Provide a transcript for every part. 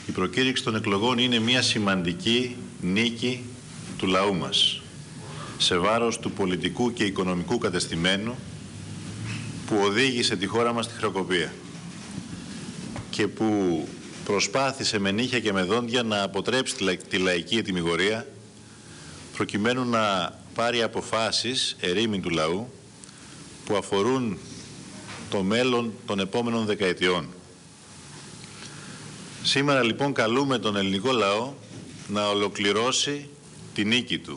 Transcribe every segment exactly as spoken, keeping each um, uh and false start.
Η προκήρυξη των εκλογών είναι μια σημαντική νίκη του λαού μας σε βάρος του πολιτικού και οικονομικού κατεστημένου που οδήγησε τη χώρα μας στη χρεοκοπία και που προσπάθησε με νύχια και με δόντια να αποτρέψει τη λαϊκή ετυμηγορία προκειμένου να πάρει αποφάσεις ερήμην του λαού που αφορούν το μέλλον των επόμενων δεκαετιών. Σήμερα λοιπόν καλούμε τον ελληνικό λαό να ολοκληρώσει τη νίκη του,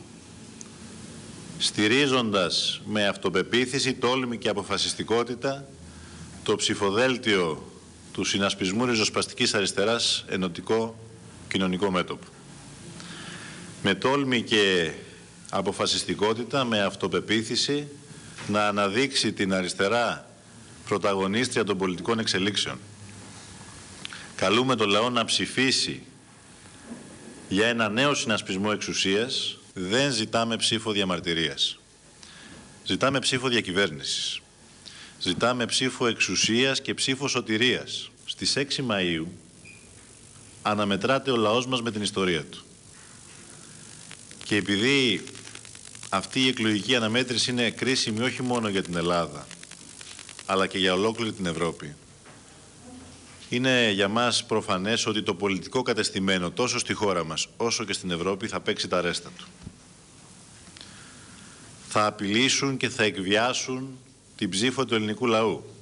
στηρίζοντας με αυτοπεποίθηση, τόλμη και αποφασιστικότητα το ψηφοδέλτιο του Συνασπισμού Ριζοσπαστικής Αριστεράς Ενωτικό Κοινωνικό Μέτωπο. Με τόλμη και αποφασιστικότητα, με αυτοπεποίθηση, να αναδείξει την αριστερά πρωταγωνίστρια των πολιτικών εξελίξεων. Καλούμε τον λαό να ψηφίσει για ένα νέο συνασπισμό εξουσίας. Δεν ζητάμε ψήφο διαμαρτυρίας. Ζητάμε ψήφο διακυβέρνησης. Ζητάμε ψήφο εξουσίας και ψήφο σωτηρίας. Στις έξι Μαΐου αναμετράται ο λαός μας με την ιστορία του. Και επειδή αυτή η εκλογική αναμέτρηση είναι κρίσιμη όχι μόνο για την Ελλάδα, αλλά και για ολόκληρη την Ευρώπη, είναι για μας προφανές ότι το πολιτικό κατεστημένο τόσο στη χώρα μας όσο και στην Ευρώπη θα παίξει τα ρέστα του. Θα απειλήσουν και θα εκβιάσουν την ψήφο του ελληνικού λαού.